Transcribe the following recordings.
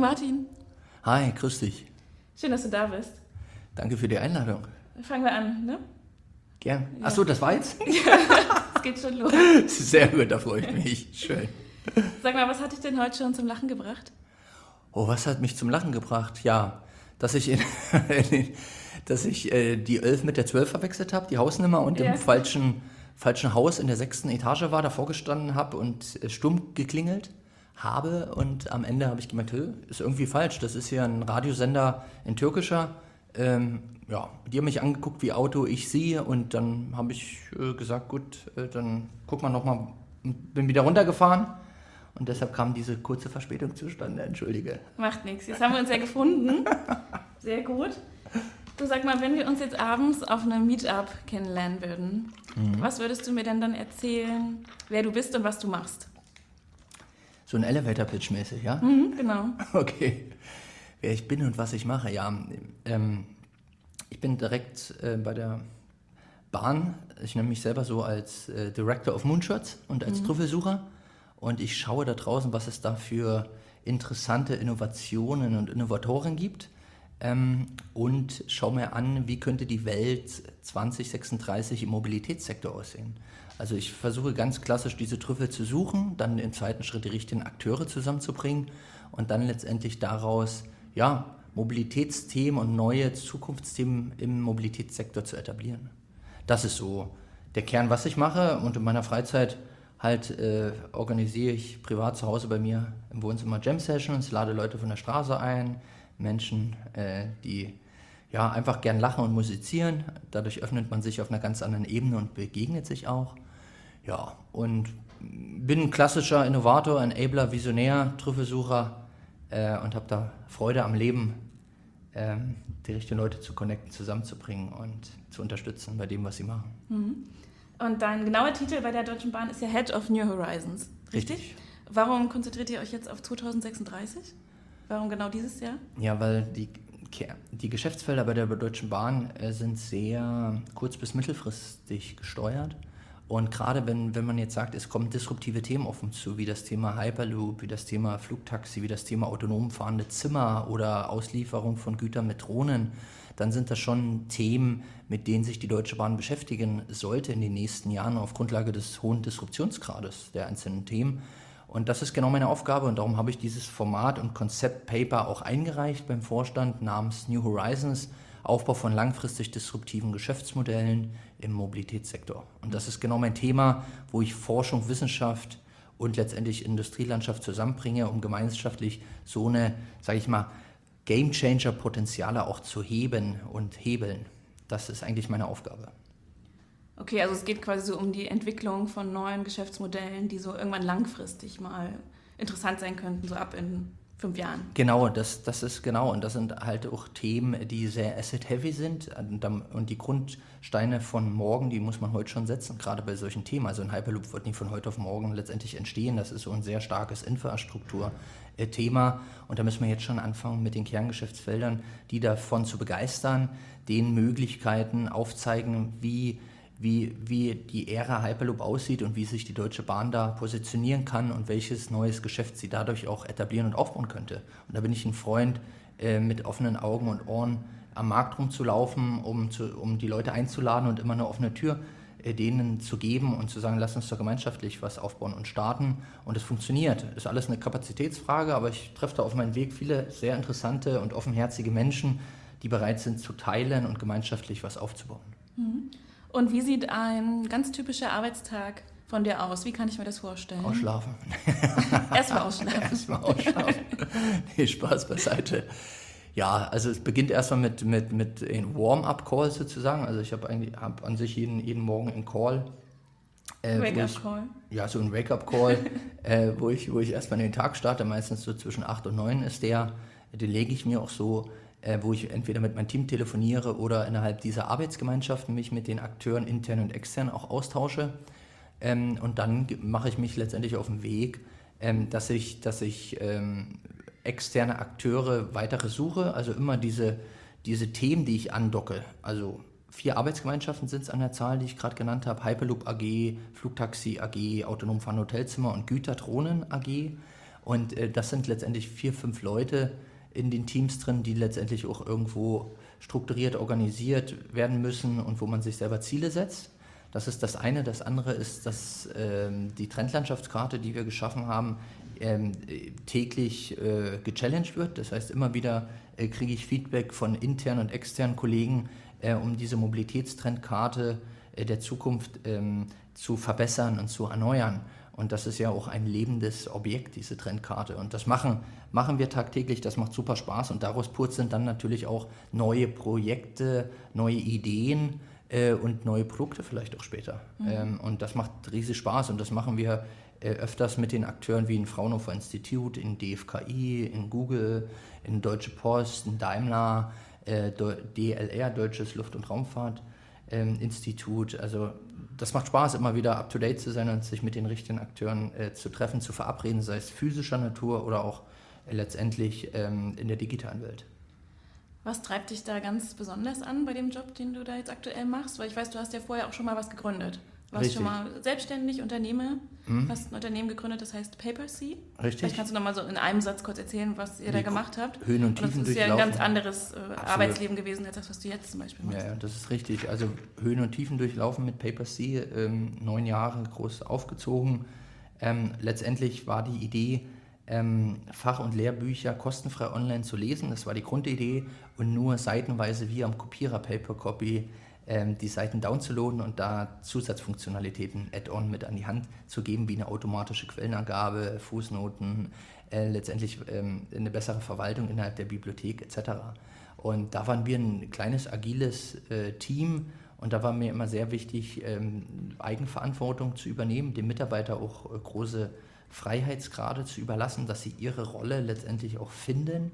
Martin. Hi, grüß dich. Schön, dass du da bist. Danke für die Einladung. Fangen wir an, ne? Gern. Ja. Achso, das war jetzt? Es geht schon los. Sehr gut, da freue ich mich. Schön. Sag mal, was hat dich denn heute schon zum Lachen gebracht? Oh, was hat mich zum Lachen gebracht? Ja, dass ich, die 11 mit der 12 verwechselt habe, die Hausnummer, und Ja. im falschen Haus in der 6. Etage war, davor gestanden habe und stumm geklingelt habe. Und am Ende habe ich gemerkt, ist irgendwie falsch. Das ist hier ein Radiosender in türkischer. Ja, die haben mich angeguckt wie Auto, ich sie, und dann habe ich gesagt, gut, dann guck mal nochmal, bin wieder runtergefahren und deshalb kam diese kurze Verspätung zustande, entschuldige. Macht nichts. Jetzt haben wir uns ja gefunden. Sehr gut. Du, sag mal, wenn wir uns jetzt abends auf einem Meetup kennenlernen würden, was würdest du mir denn dann erzählen, wer du bist und was du machst? So ein Elevator-Pitch mäßig, ja? Genau. Okay. Wer ich bin und was ich mache, ja. Ich bin direkt bei der Bahn. Ich nenne mich selber so als Director of Moonshots und als Trüffelsucher. Und ich schaue da draußen, was es da für interessante Innovationen und Innovatoren gibt. Und schaue mir an, wie könnte die Welt 2036 im Mobilitätssektor aussehen. Also ich versuche ganz klassisch diese Trüffel zu suchen, dann im zweiten Schritt die richtigen Akteure zusammenzubringen und dann letztendlich daraus Mobilitätsthemen und neue Zukunftsthemen im Mobilitätssektor zu etablieren. Das ist so der Kern, was ich mache, und in meiner Freizeit organisiere ich privat zu Hause bei mir im Wohnzimmer Jam Sessions, lade Leute von der Straße ein, Menschen, die einfach gern lachen und musizieren. Dadurch öffnet man sich auf einer ganz anderen Ebene und begegnet sich auch. Ja, und bin ein klassischer Innovator, Enabler, Visionär, Trüffelsucher und habe da Freude am Leben, die richtigen Leute zu connecten, zusammenzubringen und zu unterstützen bei dem, was sie machen. Und dein genauer Titel bei der Deutschen Bahn ist ja Head of New Horizons. Richtig? Warum konzentriert ihr euch jetzt auf 2036? Warum genau dieses Jahr? Ja, weil die Geschäftsfelder bei der Deutschen Bahn sind sehr kurz- bis mittelfristig gesteuert. Und gerade wenn man jetzt sagt, es kommen disruptive Themen auf uns zu, wie das Thema Hyperloop, wie das Thema Flugtaxi, wie das Thema autonom fahrende Zimmer oder Auslieferung von Gütern mit Drohnen, dann sind das schon Themen, mit denen sich die Deutsche Bahn beschäftigen sollte in den nächsten Jahren auf Grundlage des hohen Disruptionsgrades der einzelnen Themen. Und das ist genau meine Aufgabe, und darum habe ich dieses Format und Konzeptpaper auch eingereicht beim Vorstand namens New Horizons, Aufbau von langfristig disruptiven Geschäftsmodellen im Mobilitätssektor. Und das ist genau mein Thema, wo ich Forschung, Wissenschaft und letztendlich Industrielandschaft zusammenbringe, um gemeinschaftlich so eine, sage ich mal, Game-Changer-Potenziale auch zu heben und hebeln. Das ist eigentlich meine Aufgabe. Okay, also es geht quasi so um die Entwicklung von neuen Geschäftsmodellen, die so irgendwann langfristig mal interessant sein könnten, so ab in 5 Jahren. Genau, das ist genau. Und das sind halt auch Themen, die sehr asset-heavy sind. Und die Grundsteine von morgen, die muss man heute schon setzen, gerade bei solchen Themen. Also ein Hyperloop wird nicht von heute auf morgen letztendlich entstehen. Das ist so ein sehr starkes Infrastrukturthema. Und da müssen wir jetzt schon anfangen mit den Kerngeschäftsfeldern, die davon zu begeistern, den Möglichkeiten aufzeigen, wie die Ära Hyperloop aussieht und wie sich die Deutsche Bahn da positionieren kann und welches neues Geschäft sie dadurch auch etablieren und aufbauen könnte. Und da bin ich ein Freund, mit offenen Augen und Ohren am Markt rumzulaufen, um die Leute einzuladen und immer eine offene Tür denen zu geben und zu sagen, lass uns doch gemeinschaftlich was aufbauen und starten. Und es funktioniert. Ist alles eine Kapazitätsfrage, aber ich treffe da auf meinem Weg viele sehr interessante und offenherzige Menschen, die bereit sind zu teilen und gemeinschaftlich was aufzubauen. Und wie sieht ein ganz typischer Arbeitstag von dir aus? Wie kann ich mir das vorstellen? Ausschlafen. Erstmal ausschlafen. Erstmal ausschlafen. Nee, Spaß beiseite. Ja, also es beginnt erstmal mit einem Warm-up-Call sozusagen. Also ich habe an sich jeden Morgen einen Call. Wake-up-Call. Ja, so ein Wake-up-Call, wo ich erstmal in den Tag starte. Meistens so zwischen 8 und 9 ist der. Den lege ich mir auch so, wo ich entweder mit meinem Team telefoniere oder innerhalb dieser Arbeitsgemeinschaften mich mit den Akteuren intern und extern auch austausche. Und dann mache ich mich letztendlich auf den Weg, dass ich externe Akteure weitere suche, also immer diese Themen, die ich andocke. Also 4 Arbeitsgemeinschaften sind es an der Zahl, die ich gerade genannt habe. Hyperloop AG, Flugtaxi AG, autonom fahrende Hotelzimmer und Güterdrohnen AG. Und das sind letztendlich 4, 5 Leute in den Teams drin, die letztendlich auch irgendwo strukturiert, organisiert werden müssen und wo man sich selber Ziele setzt. Das ist das eine. Das andere ist, dass die Trendlandschaftskarte, die wir geschaffen haben, täglich gechallenged wird. Das heißt, immer wieder kriege ich Feedback von internen und externen Kollegen, um diese Mobilitätstrendkarte der Zukunft zu verbessern und zu erneuern. Und das ist ja auch ein lebendes Objekt, diese Trendkarte. Und das machen wir tagtäglich, das macht super Spaß. Und daraus purzeln dann natürlich auch neue Projekte, neue Ideen und neue Produkte vielleicht auch später. Und das macht riesig Spaß. Und das machen wir öfters mit den Akteuren wie in Fraunhofer Institut, in DFKI, in Google, in Deutsche Post, in Daimler, DLR, Deutsches Luft- und Raumfahrtinstitut. Also das macht Spaß, immer wieder up-to-date zu sein und sich mit den richtigen Akteuren zu treffen, zu verabreden, sei es physischer Natur oder auch letztendlich in der digitalen Welt. Was treibt dich da ganz besonders an bei dem Job, den du da jetzt aktuell machst? Weil ich weiß, du hast ja vorher auch schon mal was gegründet. Du warst schon mal selbstständig, Unternehmer, hast ein Unternehmen gegründet, das heißt PaperSea. Richtig. Vielleicht kannst du noch mal so in einem Satz kurz erzählen, was ihr da gemacht habt. Höhen und Tiefen durchlaufen. Das ist ja ein ganz anderes Arbeitsleben gewesen, als das, was du jetzt zum Beispiel machst. Ja, das ist richtig. Also Höhen und Tiefen durchlaufen mit PaperSea, 9 Jahre groß aufgezogen. Letztendlich war die Idee, Fach- und Lehrbücher kostenfrei online zu lesen. Das war die Grundidee und nur seitenweise wie am Kopierer Papercopy die Seiten downzuladen und da Zusatzfunktionalitäten, Add-on mit an die Hand zu geben, wie eine automatische Quellenangabe, Fußnoten, letztendlich eine bessere Verwaltung innerhalb der Bibliothek etc. Und da waren wir ein kleines, agiles Team und da war mir immer sehr wichtig, Eigenverantwortung zu übernehmen, dem Mitarbeiter auch große Freiheitsgrade zu überlassen, dass sie ihre Rolle letztendlich auch finden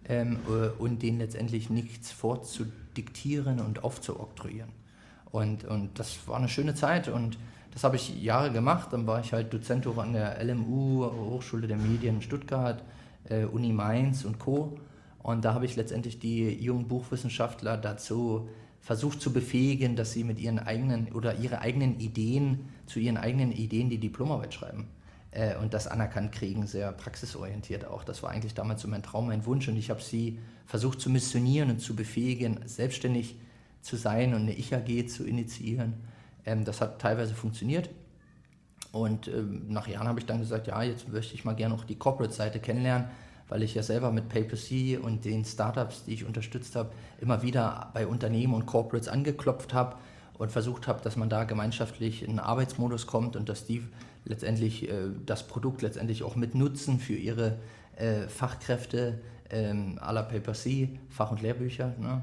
und denen letztendlich nichts vorzudiktieren und aufzuoktroyieren. Und das war eine schöne Zeit und das habe ich Jahre gemacht. Dann war ich halt Dozent auch an der LMU, Hochschule der Medien Stuttgart, Uni Mainz und Co. Und da habe ich letztendlich die jungen Buchwissenschaftler dazu versucht zu befähigen, dass sie mit ihren eigenen oder ihre eigenen Ideen, zu ihren eigenen Ideen die Diplomarbeit schreiben. Und das anerkannt kriegen, sehr praxisorientiert auch. Das war eigentlich damals so mein Traum, mein Wunsch und ich habe sie versucht zu missionieren und zu befähigen, selbstständig zu sein und eine Ich-AG zu initiieren. Das hat teilweise funktioniert und nach Jahren habe ich dann gesagt, ja, jetzt möchte ich mal gerne auch die Corporate-Seite kennenlernen, weil ich ja selber mit PaperSea und den Startups, die ich unterstützt habe, immer wieder bei Unternehmen und Corporates angeklopft habe und versucht habe, dass man da gemeinschaftlich in einen Arbeitsmodus kommt und dass die letztendlich das Produkt letztendlich auch mit nutzen für ihre Fachkräfte à la PaperSea, Fach- und Lehrbücher. Ne?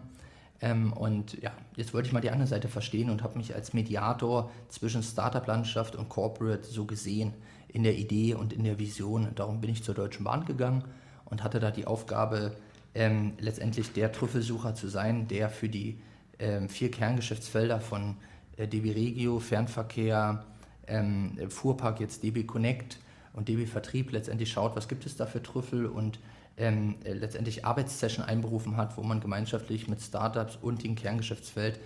Und ja, jetzt wollte ich mal die andere Seite verstehen und habe mich als Mediator zwischen Startup-Landschaft und Corporate so gesehen in der Idee und in der Vision. Darum bin ich zur Deutschen Bahn gegangen und hatte da die Aufgabe, letztendlich der Trüffelsucher zu sein, der für die 4 Kerngeschäftsfelder von DB Regio, Fernverkehr, Fuhrpark, jetzt DB Connect und DB Vertrieb letztendlich schaut, was gibt es da für Trüffel und letztendlich Arbeitssession einberufen hat, wo man gemeinschaftlich mit Startups und dem Kerngeschäftsfeld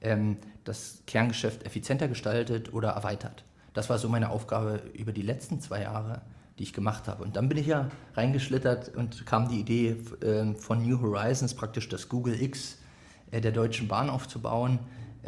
das Kerngeschäft effizienter gestaltet oder erweitert. Das war so meine Aufgabe über die letzten 2 Jahre, die ich gemacht habe. Und dann bin ich ja reingeschlittert und kam die Idee von New Horizons, praktisch das Google X der Deutschen Bahn aufzubauen.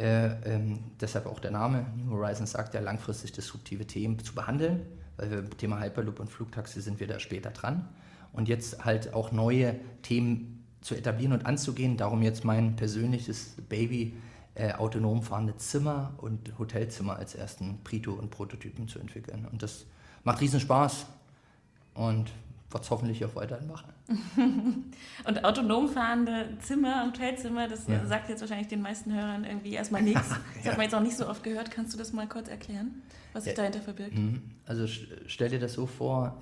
Deshalb auch der Name. New Horizons sagt ja, langfristig disruptive Themen zu behandeln, weil wir beim Thema Hyperloop und Flugtaxi sind wir da später dran. Und jetzt halt auch neue Themen zu etablieren und anzugehen. Darum jetzt mein persönliches Baby, autonom fahrende Zimmer und Hotelzimmer als ersten Prito und Prototypen zu entwickeln. Und das macht riesen Spaß und wird es hoffentlich auch weiterhin machen. Und autonom fahrende Zimmer, Hotelzimmer, das sagt jetzt wahrscheinlich den meisten Hörern irgendwie erstmal nichts. Das hat man jetzt auch nicht so oft gehört. Kannst du das mal kurz erklären, was sich dahinter verbirgt? Also stell dir das so vor,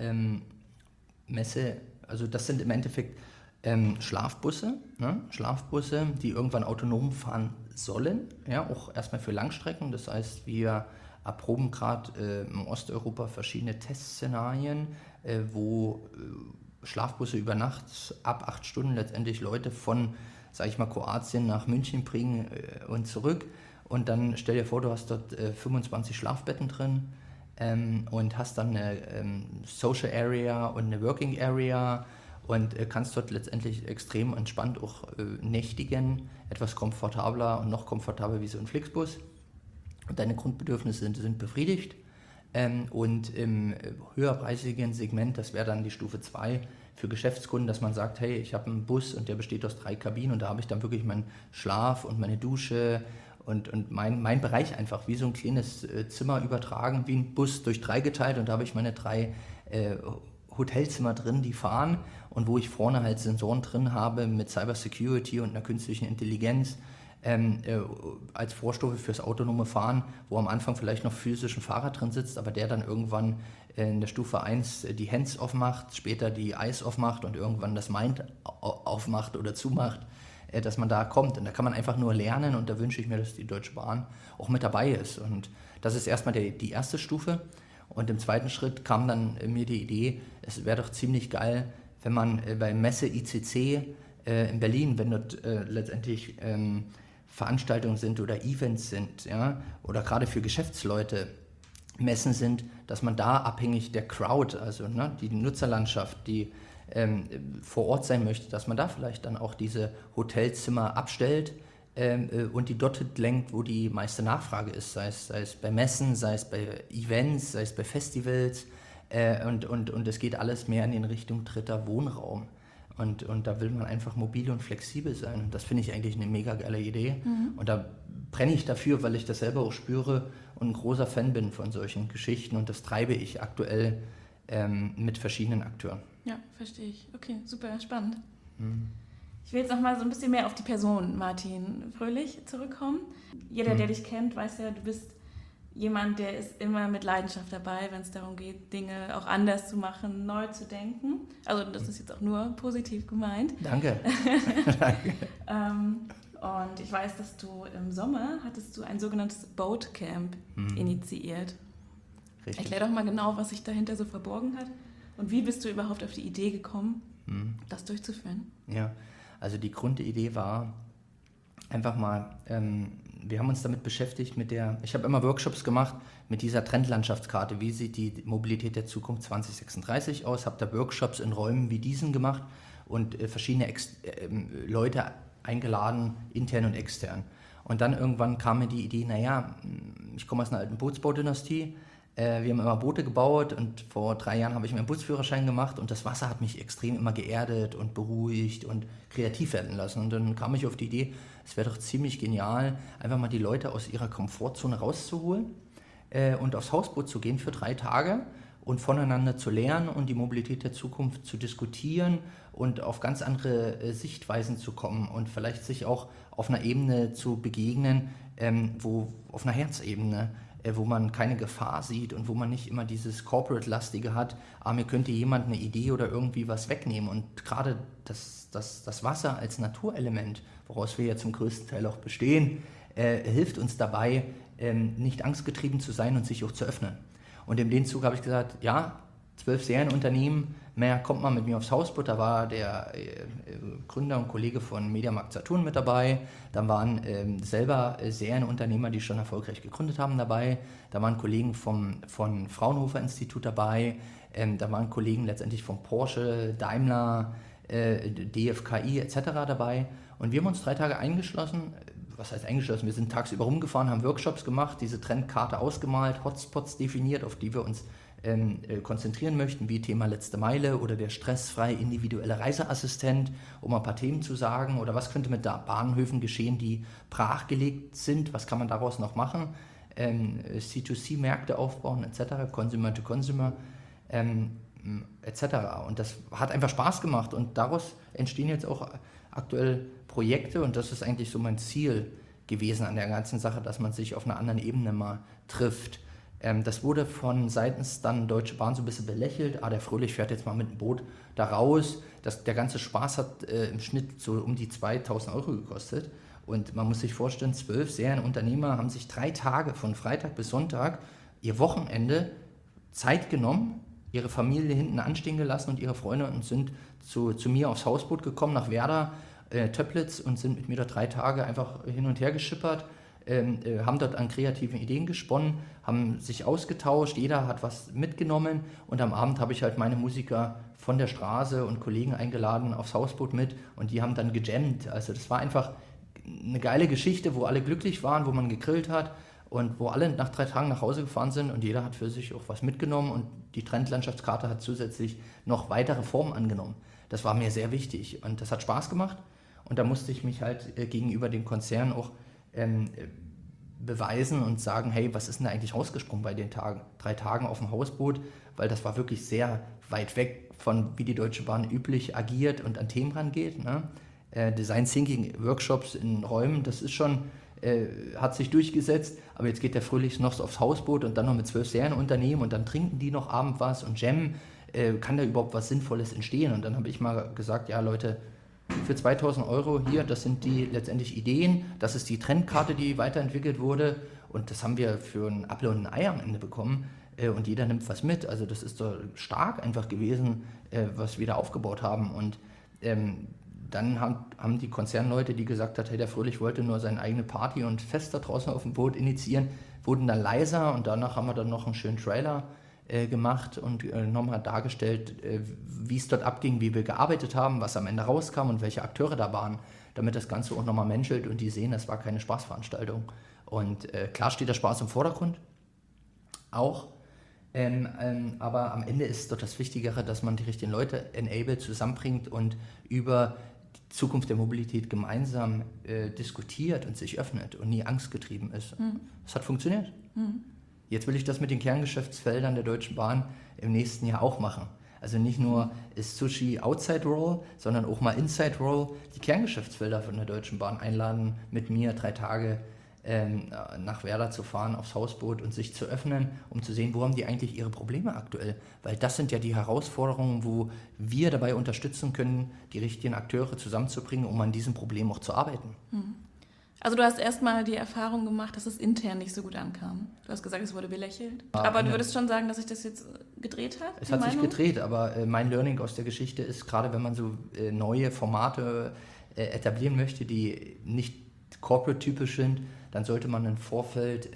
also das sind im Endeffekt Schlafbusse, ne? Schlafbusse, die irgendwann autonom fahren sollen, ja, auch erstmal für Langstrecken. Das heißt, wir erproben gerade in Osteuropa verschiedene Testszenarien, wo Schlafbusse über Nacht ab 8 Stunden letztendlich Leute von, sage ich mal, Kroatien nach München bringen und zurück. Und dann stell dir vor, du hast dort 25 Schlafbetten drin, und hast dann eine Social Area und eine Working Area und kannst dort letztendlich extrem entspannt auch nächtigen, etwas komfortabler und noch komfortabler wie so ein Flixbus. Und deine Grundbedürfnisse sind befriedigt. Und im höherpreisigen Segment, das wäre dann die Stufe 2 für Geschäftskunden, dass man sagt, hey, ich habe einen Bus und der besteht aus 3 Kabinen und da habe ich dann wirklich meinen Schlaf und meine Dusche und mein Bereich einfach wie so ein kleines Zimmer übertragen, wie ein Bus durch 3 geteilt und da habe ich meine 3 Hotelzimmer drin, die fahren und wo ich vorne halt Sensoren drin habe mit Cyber Security und einer künstlichen Intelligenz als Vorstufe fürs autonome Fahren, wo am Anfang vielleicht noch physisch ein Fahrer drin sitzt, aber der dann irgendwann in der Stufe 1 die Hands aufmacht, später die Eyes aufmacht und irgendwann das Mind aufmacht oder zumacht, dass man da kommt. Und da kann man einfach nur lernen und da wünsche ich mir, dass die Deutsche Bahn auch mit dabei ist. Und das ist erstmal die erste Stufe. Und im zweiten Schritt kam dann mir die Idee, es wäre doch ziemlich geil, wenn man bei Messe ICC in Berlin, wenn dort letztendlich Veranstaltungen sind oder Events sind, ja, oder gerade für Geschäftsleute Messen sind, dass man da abhängig der Crowd, also die Nutzerlandschaft, die vor Ort sein möchte, dass man da vielleicht dann auch diese Hotelzimmer abstellt und die dort lenkt, wo die meiste Nachfrage ist, sei es bei Messen, sei es bei Events, sei es bei Festivals und es geht alles mehr in Richtung dritter Wohnraum. Und da will man einfach mobil und flexibel sein. Und das finde ich eigentlich eine mega geile Idee. Und da brenne ich dafür, weil ich das selber auch spüre und ein großer Fan bin von solchen Geschichten. Und das treibe ich aktuell mit verschiedenen Akteuren. Ja, verstehe ich. Okay, super spannend. Ich will jetzt noch mal so ein bisschen mehr auf die Person Martin Fröhlich zurückkommen. Jeder, der dich kennt, weiß ja, du bist jemand, der ist immer mit Leidenschaft dabei, wenn es darum geht, Dinge auch anders zu machen, neu zu denken. Also das ist jetzt auch nur positiv gemeint. Danke. Danke. Und ich weiß, dass du im Sommer hattest du ein sogenanntes Boatcamp initiiert. Richtig. Erklär doch mal genau, was sich dahinter so verborgen hat und wie bist du überhaupt auf die Idee gekommen, das durchzuführen? Ja, also die Grundidee war einfach mal, wir haben uns damit beschäftigt ich habe immer Workshops gemacht mit dieser Trendlandschaftskarte, wie sieht die Mobilität der Zukunft 2036 aus, habe da Workshops in Räumen wie diesen gemacht und verschiedene Leute eingeladen, intern und extern. Und dann irgendwann kam mir die Idee, ich komme aus einer alten Bootsbaudynastie, wir haben immer Boote gebaut und vor 3 Jahren habe ich meinen Bootsführerschein gemacht und das Wasser hat mich extrem immer geerdet und beruhigt und kreativ werden lassen. Und dann kam ich auf die Idee, es wäre doch ziemlich genial, einfach mal die Leute aus ihrer Komfortzone rauszuholen und aufs Hausboot zu gehen für 3 Tage und voneinander zu lernen und die Mobilität der Zukunft zu diskutieren und auf ganz andere Sichtweisen zu kommen und vielleicht sich auch auf einer Ebene zu begegnen, auf einer Herzebene, wo man keine Gefahr sieht und wo man nicht immer dieses Corporate-lastige hat, mir könnte jemand eine Idee oder irgendwie was wegnehmen. Und gerade das Wasser als Naturelement, woraus wir ja zum größten Teil auch bestehen, hilft uns dabei, nicht angstgetrieben zu sein und sich auch zu öffnen. Und in dem Zug habe ich gesagt, ja, 12 Serienunternehmen, kommt mal mit mir aufs Hausboot. Da war der Gründer und Kollege von Mediamarkt Saturn mit dabei. Dann waren selber Serienunternehmer, die schon erfolgreich gegründet haben, dabei. Da waren Kollegen von Fraunhofer Institut dabei. Da waren Kollegen letztendlich von Porsche, Daimler, DFKI etc. dabei. Und wir haben uns 3 Tage eingeschlossen. Was heißt eingeschlossen? Wir sind tagsüber rumgefahren, haben Workshops gemacht, diese Trendkarte ausgemalt, Hotspots definiert, auf die wir uns konzentrieren möchten, wie Thema letzte Meile oder der stressfreie individuelle Reiseassistent, um ein paar Themen zu sagen, oder was könnte mit Bahnhöfen geschehen, die brachgelegt sind, was kann man daraus noch machen, C2C-Märkte aufbauen etc., Consumer to Consumer etc. Und das hat einfach Spaß gemacht und daraus entstehen jetzt auch aktuell Projekte und das ist eigentlich so mein Ziel gewesen an der ganzen Sache, dass man sich auf einer anderen Ebene mal trifft. Das wurde von seitens dann Deutsche Bahn so ein bisschen belächelt. Der Fröhlich fährt jetzt mal mit dem Boot da raus. Der ganze Spaß hat im Schnitt so um die 2.000 € gekostet. Und man muss sich vorstellen, 12 Serienunternehmer haben sich 3 Tage von Freitag bis Sonntag ihr Wochenende Zeit genommen, ihre Familie hinten anstehen gelassen und ihre Freunde und sind zu mir aufs Hausboot gekommen nach Werder, Töplitz und sind mit mir da 3 Tage einfach hin und her geschippert. haben dort an kreativen Ideen gesponnen, haben sich ausgetauscht, jeder hat was mitgenommen und am Abend habe ich halt meine Musiker von der Straße und Kollegen eingeladen aufs Hausboot mit und die haben dann gejammt. Also das war einfach eine geile Geschichte, wo alle glücklich waren, wo man gegrillt hat und wo alle nach 3 Tagen nach Hause gefahren sind und jeder hat für sich auch was mitgenommen und die Trendlandschaftskarte hat zusätzlich noch weitere Formen angenommen. Das war mir sehr wichtig und das hat Spaß gemacht und da musste ich mich halt gegenüber dem Konzern auch beweisen und sagen, hey, was ist denn da eigentlich rausgesprungen bei den 3 Tagen auf dem Hausboot, weil das war wirklich sehr weit weg von, wie die Deutsche Bahn üblich agiert und an Themen rangeht. Ne? Design Thinking Workshops in Räumen, das ist schon, hat sich durchgesetzt, aber jetzt geht der Fröhlich noch aufs Hausboot und dann noch mit 12 Serienunternehmen und dann trinken die noch abend was und jammen, kann da überhaupt was Sinnvolles entstehen? Und dann habe ich mal gesagt, ja Leute, für 2.000 Euro hier, das sind die letztendlich Ideen, das ist die Trendkarte, die weiterentwickelt wurde und das haben wir für ein Apfel und ein Ei am Ende bekommen und jeder nimmt was mit, also das ist doch stark einfach gewesen, was wir da aufgebaut haben und dann haben die Konzernleute, die gesagt haben, hey, der Fröhlich wollte nur seine eigene Party und Fest da draußen auf dem Boot initiieren, wurden dann leiser und danach haben wir dann noch einen schönen Trailer gemacht und nochmal dargestellt, wie es dort abging, wie wir gearbeitet haben, was am Ende rauskam und welche Akteure da waren, damit das Ganze auch nochmal menschelt und die sehen, das war keine Spaßveranstaltung. Und klar steht der Spaß im Vordergrund, auch, aber am Ende ist doch das Wichtigere, dass man die richtigen Leute enabled, zusammenbringt und über die Zukunft der Mobilität gemeinsam diskutiert und sich öffnet und nie angstgetrieben ist. Das hat funktioniert. Jetzt will ich das mit den Kerngeschäftsfeldern der Deutschen Bahn im nächsten Jahr auch machen. Also nicht nur ist Sushi Outside Roll, sondern auch mal Inside Roll. Die Kerngeschäftsfelder von der Deutschen Bahn einladen, mit mir 3 Tage nach Werder zu fahren, aufs Hausboot und sich zu öffnen, um zu sehen, wo haben die eigentlich ihre Probleme aktuell. Weil das sind ja die Herausforderungen, wo wir dabei unterstützen können, die richtigen Akteure zusammenzubringen, um an diesem Problem auch zu arbeiten. Also du hast erstmal die Erfahrung gemacht, dass es intern nicht so gut ankam. Du hast gesagt, es wurde belächelt. Aber du würdest schon sagen, dass sich das jetzt gedreht hat? Es hat sich gedreht, aber mein Learning aus der Geschichte ist, gerade wenn man so neue Formate etablieren möchte, die nicht corporate-typisch sind, dann sollte man im Vorfeld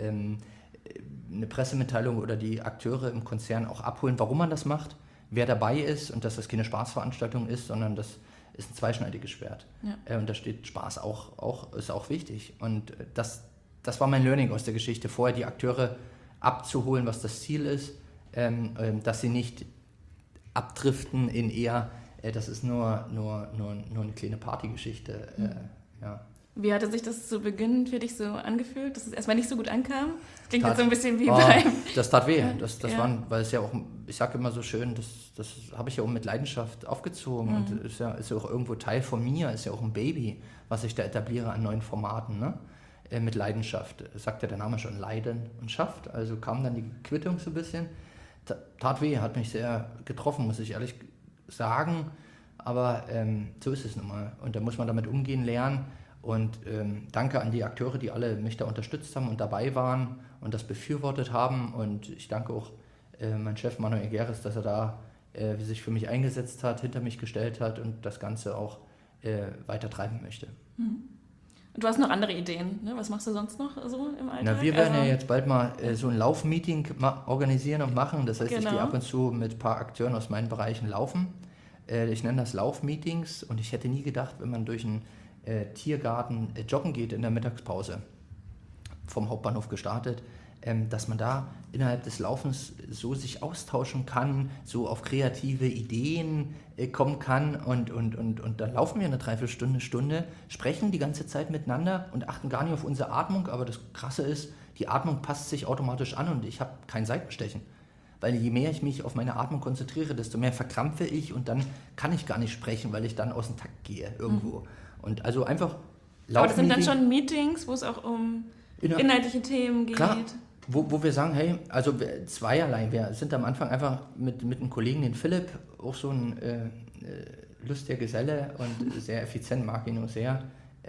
eine Pressemitteilung oder die Akteure im Konzern auch abholen, warum man das macht, wer dabei ist und dass das keine Spaßveranstaltung ist, sondern das ist ein zweischneidiges Schwert. Ja. Und da steht Spaß ist auch wichtig. Und das war mein Learning aus der Geschichte, vorher die Akteure abzuholen, was das Ziel ist, dass sie nicht abdriften in eher, das ist nur eine kleine Partygeschichte. Ja. Wie hatte sich das zu Beginn für dich so angefühlt, dass es erstmal nicht so gut ankam? Das klingt jetzt so ein bisschen wie beim... Das tat weh. Weil es ja auch, ich sage immer so schön, das habe ich ja auch mit Leidenschaft aufgezogen und ist ja auch irgendwo Teil von mir, ist ja auch ein Baby, was ich da etabliere an neuen Formaten, ne? Mit Leidenschaft. Sagt ja der Name schon, Leiden und Schafft. Also kam dann die Quittung so ein bisschen. Tat weh, hat mich sehr getroffen, muss ich ehrlich sagen. Aber so ist es nun mal. Und da muss man damit umgehen lernen. Und danke an die Akteure, die alle mich da unterstützt haben und dabei waren und das befürwortet haben. Und ich danke auch meinem Chef Manuel Geres, dass er da sich für mich eingesetzt hat, hinter mich gestellt hat und das Ganze auch weiter treiben möchte. Und du hast noch andere Ideen, ne? Was machst du sonst noch so im Alltag? Na, wir werden ja jetzt bald mal so ein Laufmeeting organisieren und machen. Das heißt, ich gehe ab und zu mit ein paar Akteuren aus meinen Bereichen laufen. Ich nenne das Laufmeetings und ich hätte nie gedacht, wenn man durch einen Tiergarten joggen geht in der Mittagspause, vom Hauptbahnhof gestartet, dass man da innerhalb des Laufens so sich austauschen kann, so auf kreative Ideen kommen kann und dann laufen wir eine Dreiviertelstunde, sprechen die ganze Zeit miteinander und achten gar nicht auf unsere Atmung, aber das Krasse ist, die Atmung passt sich automatisch an und ich habe kein Seitenstechen. Weil je mehr ich mich auf meine Atmung konzentriere, desto mehr verkrampfe ich und dann kann ich gar nicht sprechen, weil ich dann aus dem Takt gehe irgendwo. Und also einfach laufen. Aber das sind dann schon Meetings, wo es auch um inhaltliche Themen geht. Klar, wo wir sagen, hey, also zweierlei. Wir sind am Anfang einfach mit einem Kollegen, den Philipp, auch so ein lustiger Geselle und sehr effizient, mag ihn auch sehr,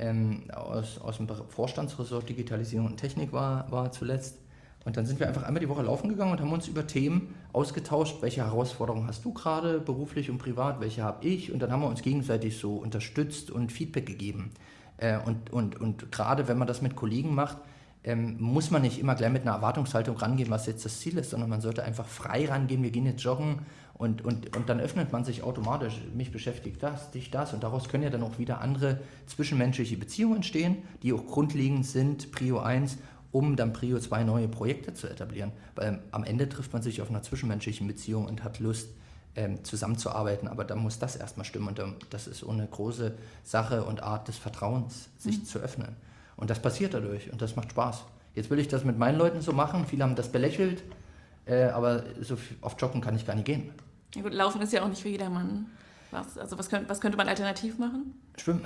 aus dem Vorstandsressort Digitalisierung und Technik war zuletzt. Und dann sind wir einfach einmal die Woche laufen gegangen und haben uns über Themen ausgetauscht, welche Herausforderungen hast du gerade, beruflich und privat, welche habe ich? Und dann haben wir uns gegenseitig so unterstützt und Feedback gegeben. Und gerade wenn man das mit Kollegen macht, muss man nicht immer gleich mit einer Erwartungshaltung rangehen, was jetzt das Ziel ist, sondern man sollte einfach frei rangehen, wir gehen jetzt joggen und dann öffnet man sich automatisch, mich beschäftigt das, dich das und daraus können ja dann auch wieder andere zwischenmenschliche Beziehungen entstehen, die auch grundlegend sind, Prio 1, um dann Prio 2 neue Projekte zu etablieren, weil am Ende trifft man sich auf einer zwischenmenschlichen Beziehung und hat Lust, zusammenzuarbeiten, aber da muss das erstmal stimmen und das ist so eine große Sache und Art des Vertrauens, sich zu öffnen. Und das passiert dadurch und das macht Spaß. Jetzt will ich das mit meinen Leuten so machen, viele haben das belächelt, aber so oft joggen kann ich gar nicht gehen. Ja gut, Laufen ist ja auch nicht für jedermann. Was könnte man alternativ machen? Schwimmen.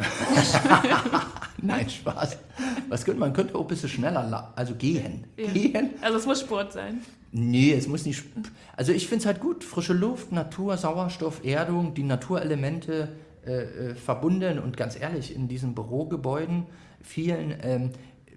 Nein, Spaß. Man könnte auch ein bisschen schneller, also gehen. Ja. Gehen. Also es muss Sport sein. Nee, es muss nicht. Also ich finde es halt gut, frische Luft, Natur, Sauerstoff, Erdung, die Naturelemente verbunden und ganz ehrlich, in diesen Bürogebäuden vielen,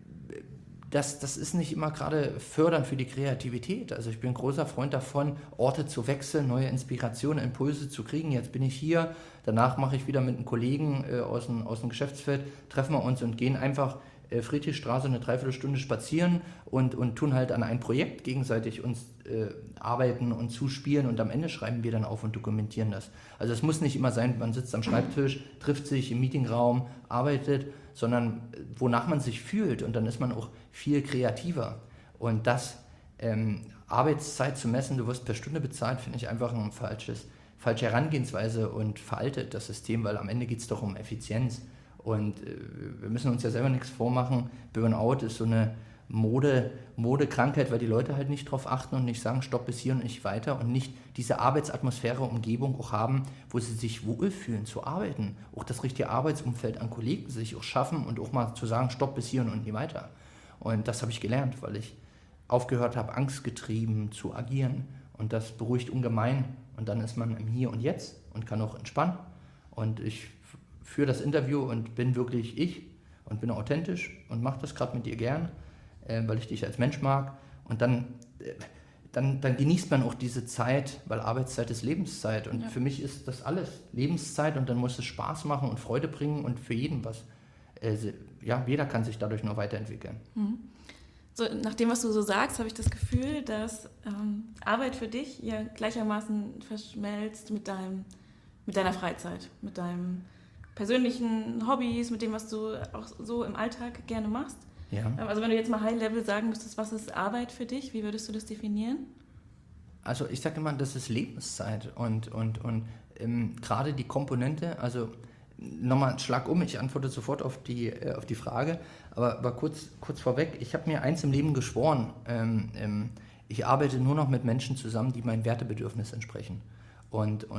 das ist nicht immer gerade fördernd für die Kreativität. Also ich bin ein großer Freund davon, Orte zu wechseln, neue Inspirationen, Impulse zu kriegen. Jetzt bin ich hier, danach mache ich wieder mit einem Kollegen aus dem Geschäftsfeld, treffen wir uns und gehen einfach Friedrichstraße eine Dreiviertelstunde spazieren und tun halt an ein Projekt gegenseitig uns arbeiten und zuspielen und am Ende schreiben wir dann auf und dokumentieren das. Also es muss nicht immer sein, man sitzt am Schreibtisch, trifft sich im Meetingraum, arbeitet, sondern wonach man sich fühlt und dann ist man auch viel kreativer. Und das Arbeitszeit zu messen, du wirst per Stunde bezahlt, finde ich einfach eine falsche Herangehensweise und veraltet das System, weil am Ende geht es doch um Effizienz. Und wir müssen uns ja selber nichts vormachen. Burnout ist so eine Modekrankheit, weil die Leute halt nicht drauf achten und nicht sagen, stopp bis hier und nicht weiter und nicht diese Arbeitsatmosphäre, Umgebung auch haben, wo sie sich wohlfühlen zu arbeiten. Auch das richtige Arbeitsumfeld an Kollegen sich auch schaffen und auch mal zu sagen, stopp bis hier und nicht weiter. Und das habe ich gelernt, weil ich aufgehört habe, angstgetrieben zu agieren. Und das beruhigt ungemein. Und dann ist man im Hier und Jetzt und kann auch entspannen. Und ich führe das Interview und bin wirklich ich und bin authentisch und mache das gerade mit dir gern, weil ich dich als Mensch mag. Und dann genießt man auch diese Zeit, weil Arbeitszeit ist Lebenszeit. Und für mich ist das alles Lebenszeit und dann muss es Spaß machen und Freude bringen und für jeden was. Jeder kann sich dadurch nur weiterentwickeln. So, nach dem, was du so sagst, habe ich das Gefühl, dass Arbeit für dich ja gleichermaßen verschmelzt mit deiner Freizeit, mit deinem persönlichen Hobbys, mit dem, was du auch so im Alltag gerne machst. Ja. Also wenn du jetzt mal High-Level sagen müsstest, was ist Arbeit für dich, wie würdest du das definieren? Also ich sage immer, das ist Lebenszeit und gerade die Komponente, also nochmal einen Schlag um, ich antworte sofort auf die Frage, aber kurz vorweg, ich habe mir eins im Leben geschworen, ich arbeite nur noch mit Menschen zusammen, die meinem Wertebedürfnis entsprechen. Und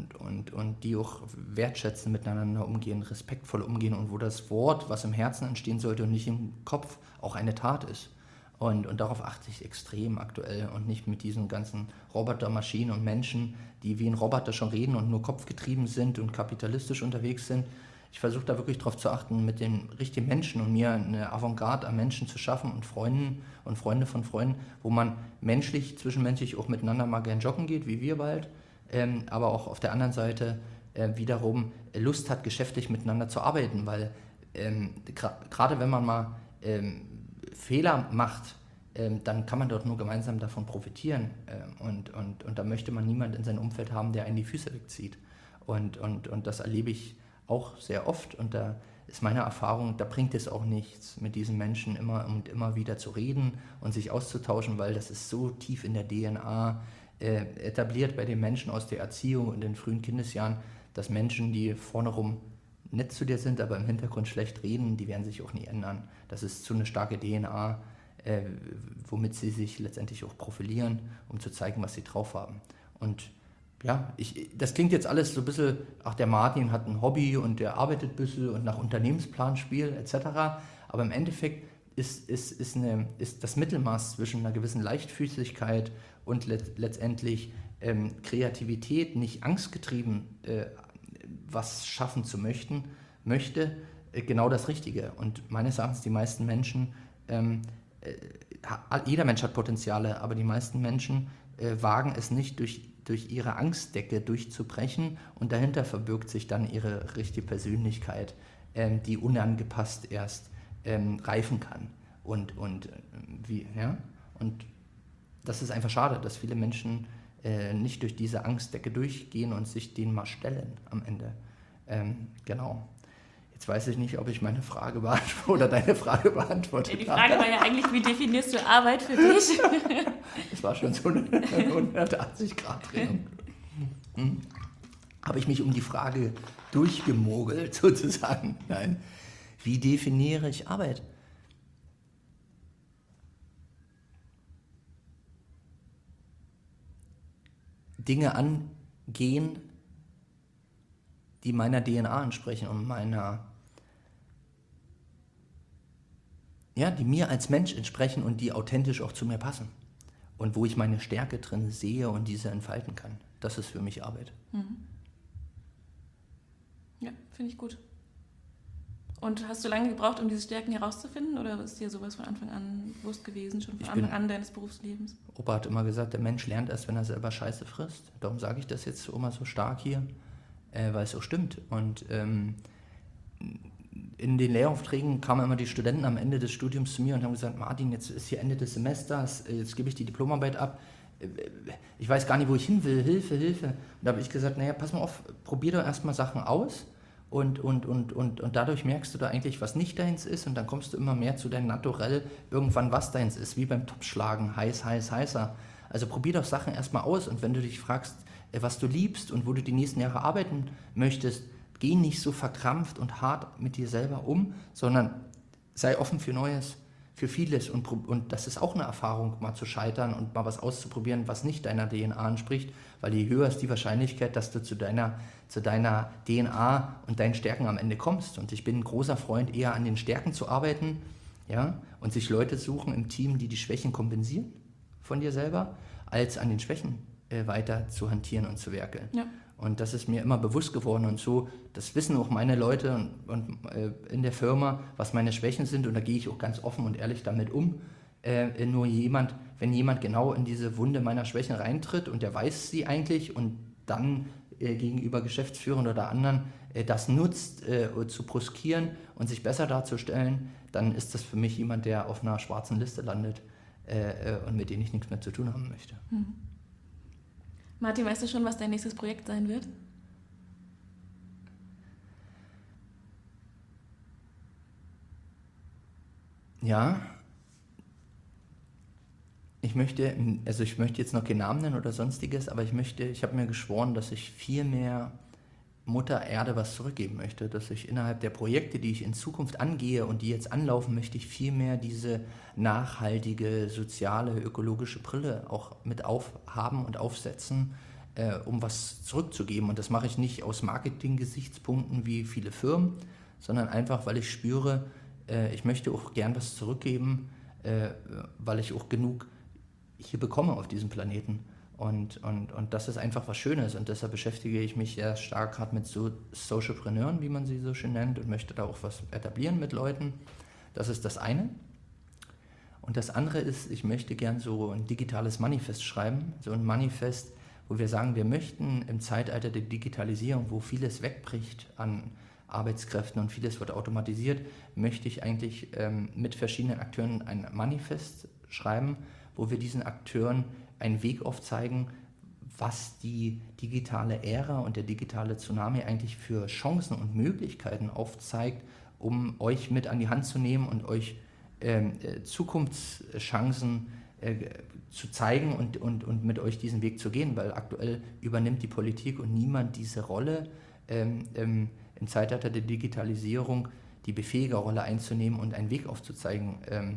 die auch wertschätzen, miteinander umgehen, respektvoll umgehen und wo das Wort, was im Herzen entstehen sollte und nicht im Kopf, auch eine Tat ist. Und darauf achte ich extrem aktuell und nicht mit diesen ganzen Robotermaschinen und Menschen, die wie ein Roboter schon reden und nur kopfgetrieben sind und kapitalistisch unterwegs sind. Ich versuche da wirklich darauf zu achten, mit den richtigen Menschen und mir eine Avantgarde an Menschen zu schaffen und Freunden und Freunde von Freunden, wo man zwischenmenschlich auch miteinander mal gern joggen geht, wie wir bald, aber auch auf der anderen Seite wiederum Lust hat, geschäftlich miteinander zu arbeiten, weil gerade wenn man mal Fehler macht, dann kann man dort nur gemeinsam davon profitieren und da möchte man niemand in seinem Umfeld haben, der einen die Füße wegzieht und das erlebe ich auch sehr oft und da ist meine Erfahrung, da bringt es auch nichts, mit diesen Menschen immer und immer wieder zu reden und sich auszutauschen, weil das ist so tief in der DNA etabliert bei den Menschen aus der Erziehung und den frühen Kindesjahren, dass Menschen, die vorne rum nett zu dir sind, aber im Hintergrund schlecht reden, die werden sich auch nie ändern. Das ist so eine starke DNA, womit sie sich letztendlich auch profilieren, um zu zeigen, was sie drauf haben. Und ja, das klingt jetzt alles so ein bisschen, der Martin hat ein Hobby und der arbeitet ein bisschen und nach Unternehmensplan spielt etc. Aber im Endeffekt ist das Mittelmaß zwischen einer gewissen Leichtfüßigkeit und letztendlich Kreativität, nicht angstgetrieben was schaffen zu möchte, genau das Richtige. Und meines Erachtens die meisten Menschen, jeder Mensch hat Potenziale, aber die meisten Menschen wagen es nicht, durch ihre Angstdecke durchzubrechen und dahinter verbirgt sich dann ihre richtige Persönlichkeit, die unangepasst erst reifen kann. und wie, ja? Und das ist einfach schade, dass viele Menschen nicht durch diese Angstdecke durchgehen und sich denen mal stellen am Ende. Genau. Jetzt weiß ich nicht, ob ich meine Frage beantworte oder deine Frage beantwortet habe. Die Frage war ja eigentlich, wie definierst du Arbeit für dich? Das war schon so eine 180-Grad-Drehung. Habe ich mich um die Frage durchgemogelt, sozusagen? Nein. Wie definiere ich Arbeit? Dinge angehen, die meiner DNA entsprechen und die mir als Mensch entsprechen und die authentisch auch zu mir passen. Und wo ich meine Stärke drin sehe und diese entfalten kann. Das ist für mich Arbeit. Ja, finde ich gut. Und hast du lange gebraucht, um diese Stärken herauszufinden? Oder ist dir sowas von Anfang an bewusst gewesen, schon von Anfang an deines Berufslebens? Opa hat immer gesagt, der Mensch lernt erst, wenn er selber Scheiße frisst. Darum sage ich das jetzt immer so stark hier, weil es so stimmt. Und in den Lehraufträgen kamen immer die Studenten am Ende des Studiums zu mir und haben gesagt, Martin, jetzt ist hier Ende des Semesters, jetzt gebe ich die Diplomarbeit ab. Ich weiß gar nicht, wo ich hin will, Hilfe. Und da habe ich gesagt, naja, pass mal auf, probier doch erstmal Sachen aus und dadurch merkst du da eigentlich, was nicht deins ist und dann kommst du immer mehr zu deinem Naturell, irgendwann was deins ist, wie beim Topfschlagen, heißer. Also probier doch Sachen erstmal aus und wenn du dich fragst, was du liebst und wo du die nächsten Jahre arbeiten möchtest, geh nicht so verkrampft und hart mit dir selber um, sondern sei offen für Neues, für vieles und das ist auch eine Erfahrung, mal zu scheitern und mal was auszuprobieren, was nicht deiner DNA entspricht, weil je höher ist die Wahrscheinlichkeit, dass du zu deiner DNA und deinen Stärken am Ende kommst. Und ich bin ein großer Freund, eher an den Stärken zu arbeiten, ja, und sich Leute suchen im Team, die Schwächen kompensieren von dir selber, als an den Schwächen weiter zu hantieren und zu werkeln. Ja. Und das ist mir immer bewusst geworden und so, das wissen auch meine Leute und in der Firma, was meine Schwächen sind und da gehe ich auch ganz offen und ehrlich damit um. Nur wenn jemand genau in diese Wunde meiner Schwächen reintritt und der weiß sie eigentlich und dann gegenüber Geschäftsführern oder anderen das nutzt, zu bruskieren und sich besser darzustellen, dann ist das für mich jemand, der auf einer schwarzen Liste landet und mit dem ich nichts mehr zu tun haben möchte. Martin, weißt du schon, was dein nächstes Projekt sein wird? Ja, ich möchte jetzt noch keinen Namen nennen oder sonstiges, aber ich habe mir geschworen, dass ich viel mehr Mutter Erde was zurückgeben möchte, dass ich innerhalb der Projekte, die ich in Zukunft angehe und die jetzt anlaufen, möchte ich viel mehr diese nachhaltige, soziale, ökologische Brille auch mit aufhaben und aufsetzen, um was zurückzugeben. Und das mache ich nicht aus Marketing-Gesichtspunkten wie viele Firmen, sondern einfach, weil ich spüre, ich möchte auch gern was zurückgeben, weil ich auch genug hier bekomme auf diesem Planeten. Und das ist einfach was Schönes und deshalb beschäftige ich mich sehr stark gerade mit so Socialpreneuren, wie man sie so schön nennt, und möchte da auch was etablieren mit Leuten. Das ist das eine. Und das andere ist, ich möchte gern so ein digitales Manifest schreiben, so ein Manifest, wo wir sagen, wir möchten im Zeitalter der Digitalisierung, wo vieles wegbricht an Arbeitskräften und vieles wird automatisiert, möchte ich eigentlich mit verschiedenen Akteuren ein Manifest schreiben, wo wir diesen Akteuren einen Weg aufzeigen, was die digitale Ära und der digitale Tsunami eigentlich für Chancen und Möglichkeiten aufzeigt, um euch mit an die Hand zu nehmen und euch Zukunftschancen zu zeigen und mit euch diesen Weg zu gehen, weil aktuell übernimmt die Politik und niemand diese Rolle im Zeitalter der Digitalisierung, die Befähigerrolle einzunehmen und einen Weg aufzuzeigen,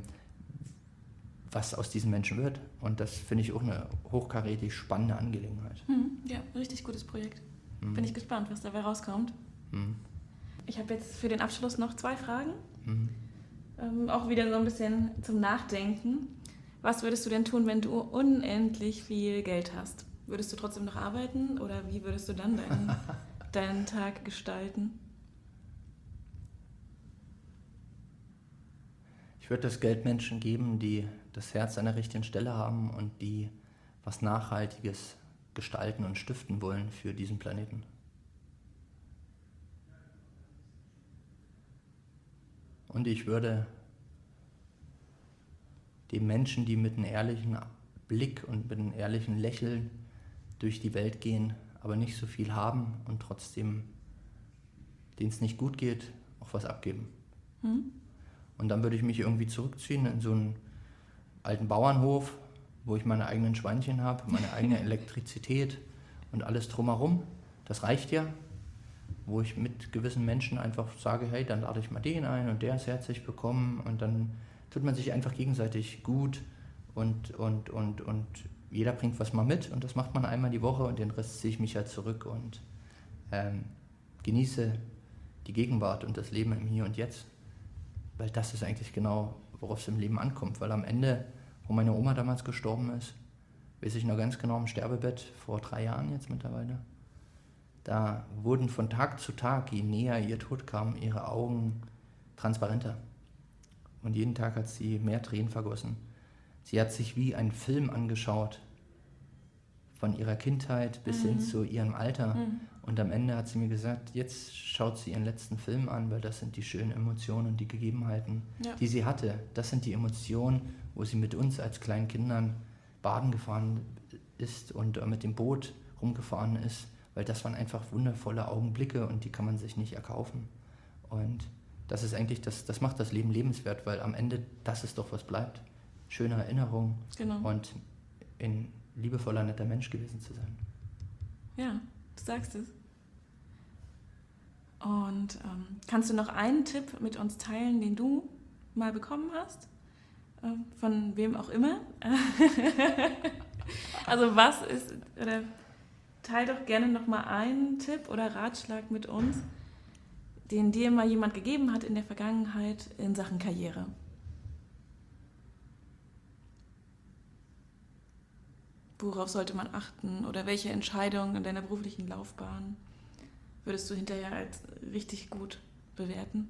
was aus diesen Menschen wird. Und das finde ich auch eine hochkarätig spannende Angelegenheit. Ja, richtig gutes Projekt. Bin ich gespannt, was dabei rauskommt. Ich habe jetzt für den Abschluss noch 2 Fragen. Auch wieder so ein bisschen zum Nachdenken. Was würdest du denn tun, wenn du unendlich viel Geld hast? Würdest du trotzdem noch arbeiten oder wie würdest du dann deinen Tag gestalten? Ich würde das Geld Menschen geben, die das Herz an der richtigen Stelle haben und die was Nachhaltiges gestalten und stiften wollen für diesen Planeten. Und ich würde den Menschen, die mit einem ehrlichen Blick und mit einem ehrlichen Lächeln durch die Welt gehen, aber nicht so viel haben und trotzdem, denen es nicht gut geht, auch was abgeben. Und dann würde ich mich irgendwie zurückziehen in so einen alten Bauernhof, wo ich meine eigenen Schweinchen habe, meine eigene Elektrizität und alles drumherum. Das reicht ja, wo ich mit gewissen Menschen einfach sage, hey, dann lade ich mal den ein und der ist herzlich willkommen und dann tut man sich einfach gegenseitig gut und jeder bringt was mal mit und das macht man einmal die Woche und den Rest ziehe ich mich halt zurück und genieße die Gegenwart und das Leben im Hier und Jetzt, weil das ist eigentlich genau, worauf es im Leben ankommt, weil am Ende, wo meine Oma damals gestorben ist, weiß ich noch ganz genau im Sterbebett, vor 3 Jahren jetzt mittlerweile, da wurden von Tag zu Tag, je näher ihr Tod kam, ihre Augen transparenter. Und jeden Tag hat sie mehr Tränen vergossen. Sie hat sich wie einen Film angeschaut, von ihrer Kindheit bis hin zu ihrem Alter. Und am Ende hat sie mir gesagt, jetzt schaut sie ihren letzten Film an, weil das sind die schönen Emotionen und die Gegebenheiten, die sie hatte. Das sind die Emotionen, wo sie mit uns als kleinen Kindern baden gefahren ist und mit dem Boot rumgefahren ist, weil das waren einfach wundervolle Augenblicke und die kann man sich nicht erkaufen. Und das ist eigentlich, das macht das Leben lebenswert, weil am Ende das ist doch, was bleibt. Schöne Erinnerung und ein liebevoller, netter Mensch gewesen zu sein. Ja, du sagst es. Und kannst du noch einen Tipp mit uns teilen, den du mal bekommen hast? Von wem auch immer? Also was ist, oder teil doch gerne noch mal einen Tipp oder Ratschlag mit uns, den dir mal jemand gegeben hat in der Vergangenheit in Sachen Karriere. Worauf sollte man achten oder welche Entscheidung in deiner beruflichen Laufbahn würdest du hinterher als richtig gut bewerten?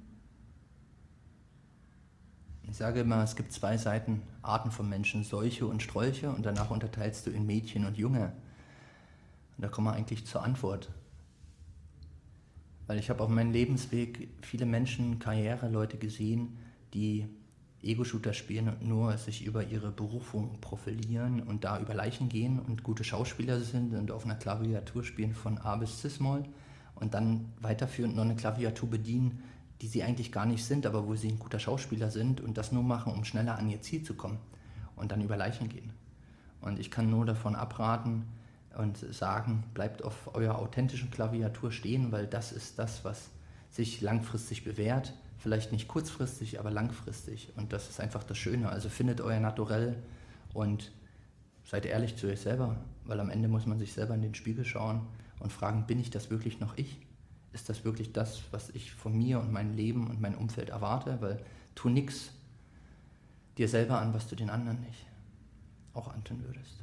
Ich sage immer, es gibt 2 Arten von Menschen, Seuche und Strolche und danach unterteilst du in Mädchen und Junge. Und da kommen wir eigentlich zur Antwort. Weil ich habe auf meinem Lebensweg viele Menschen, Karriereleute gesehen, die Ego-Shooter spielen und nur sich über ihre Berufung profilieren und da über Leichen gehen und gute Schauspieler sind und auf einer Klaviatur spielen von A bis Cis-Moll und dann weiterführend noch eine Klaviatur bedienen, die sie eigentlich gar nicht sind, aber wo sie ein guter Schauspieler sind und das nur machen, um schneller an ihr Ziel zu kommen und dann über Leichen gehen. Und ich kann nur davon abraten und sagen, bleibt auf eurer authentischen Klaviatur stehen, weil das ist das, was sich langfristig bewährt. Vielleicht nicht kurzfristig, aber langfristig. Und das ist einfach das Schöne. Also findet euer Naturell und seid ehrlich zu euch selber, weil am Ende muss man sich selber in den Spiegel schauen und fragen, bin ich das wirklich noch ich? Ist das wirklich das, was ich von mir und meinem Leben und meinem Umfeld erwarte? Weil tu nichts dir selber an, was du den anderen nicht auch antun würdest.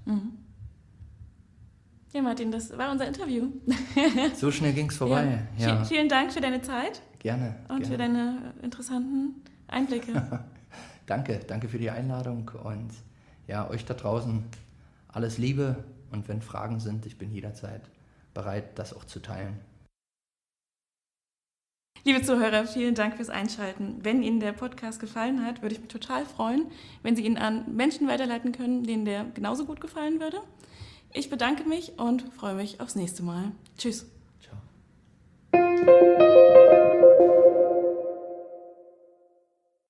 Ja, Martin, das war unser Interview. So schnell ging es vorbei. Ja. Vielen Dank für deine Zeit. Gerne. Und für deine interessanten Einblicke. Danke für die Einladung und ja, euch da draußen alles Liebe und wenn Fragen sind, ich bin jederzeit bereit, das auch zu teilen. Liebe Zuhörer, vielen Dank fürs Einschalten. Wenn Ihnen der Podcast gefallen hat, würde ich mich total freuen, wenn Sie ihn an Menschen weiterleiten können, denen der genauso gut gefallen würde. Ich bedanke mich und freue mich aufs nächste Mal. Tschüss. Ciao.